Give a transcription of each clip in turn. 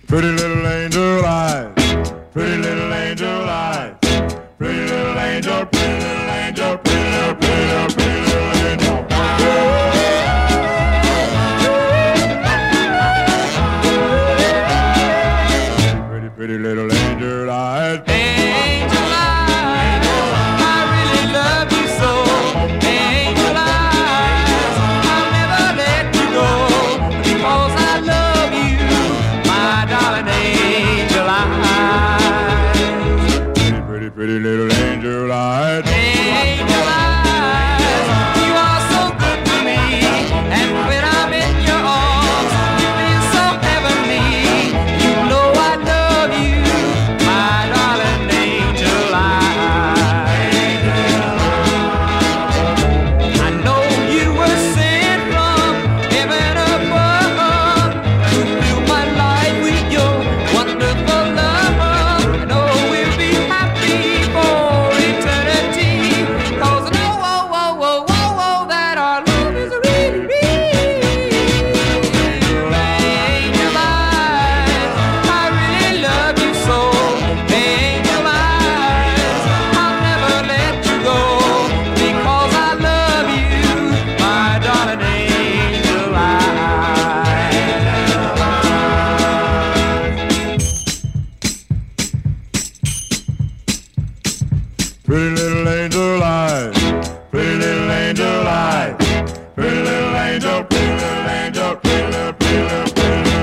Pretty little angel eyes, pretty little angel eyes, pretty little angel, pretty little angel, pretty little, pretty little, pretty little angel. Pretty, pretty little angel eyes. Angel eyes, I really love you so. Angel eyes, I'll never let you go because I love you, my darling angel eyes. Pretty, pretty, pretty little angel eyes. Angel eyes, you are so good to me, and when I'm in your arms, you feel so heavenly. You know I love you, my darling angel eyes. I know you were sent from heaven above to fill my life with your wonderful love. I know we'll be happy for eternity, 'cause I know, that our love is really real. Angel eyes, I really love you so. Angel eyes, I'll never let you go because I love you, my darling angel eyes. Pretty little angel eyes, pretty little angel eyes, pretty little angel, pretty little angel, pretty little, pretty little, pretty little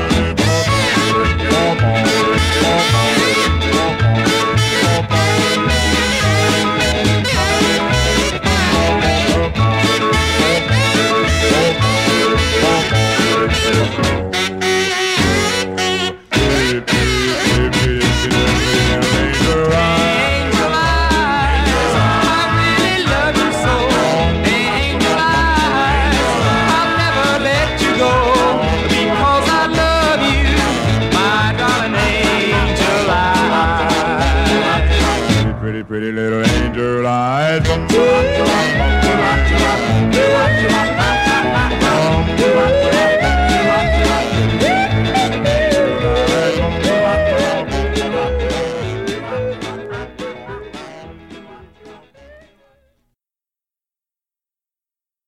Angel eyes, I really love you so. Angel eyes, I'll never let you go because I love you, my darling angel eyes. pretty, pretty little